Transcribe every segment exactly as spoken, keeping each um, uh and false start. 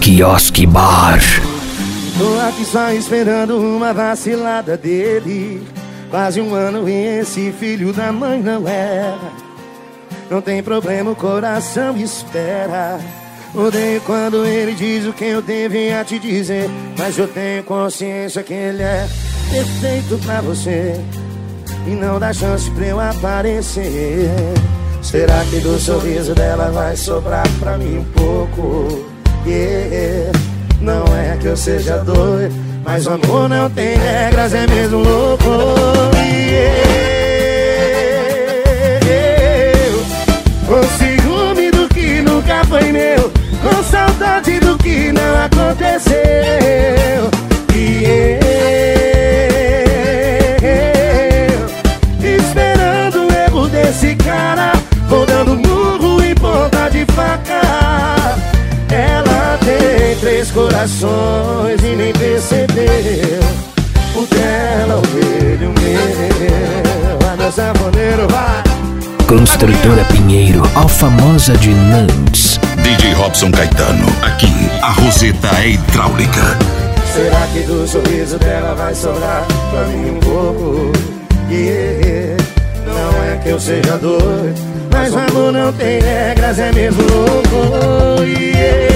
Quiosque Bar. Tô aqui só esperando uma vacilada dele. Quase um ano e esse filho da mãe não erra. Não tem problema, o coração espera. Odeio quando ele diz o que eu devia te dizer, mas eu tenho consciência que ele é perfeito pra você e não dá chance pra eu aparecer. Será que do sorriso dela vai sobrar pra mim um pouco? Yeah. Não é que eu seja doido, mas o amor não tem regras, é mesmo louco. Yeah. Com ciúme do que nunca foi meu, com saudade do que não aconteceu. E eu, esperando o erro desse cara, vou dando murro em ponta de faca. Ela tem três corações e nem percebeu. O dela, o dele, o meu. Vai, meu sanfoneiro, vai. Construtora Pinheiro, a famosa de Nantes. D J Robson Caetano, aqui a Roseta é hidráulica. Será que do sorriso dela vai sobrar pra mim um pouco? Yeah. Não é que eu seja doido, mas o amor não tem regras, é mesmo louco. Yeah.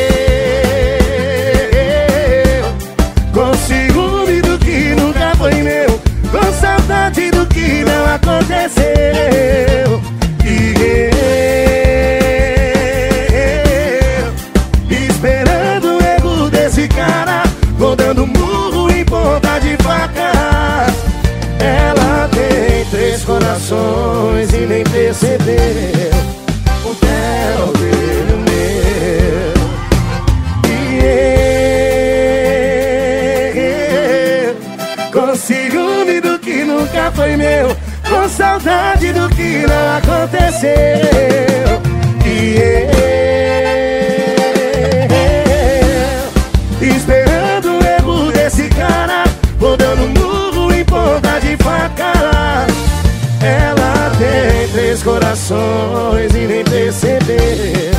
Com ciúme do que nunca foi meu, com saudade do que não aconteceu. E eu, esperando o erro desse cara, vou dando murro em ponta de faca. Ela tem três corações e nem percebeu. O dela, o dele, o meu. E eu, com ciúme do que nunca foi meu, com saudade do que não aconteceu. E eu, esperando o erro desse cara, vou dando murro em ponta de faca. Ela tem três corações e nem percebeu.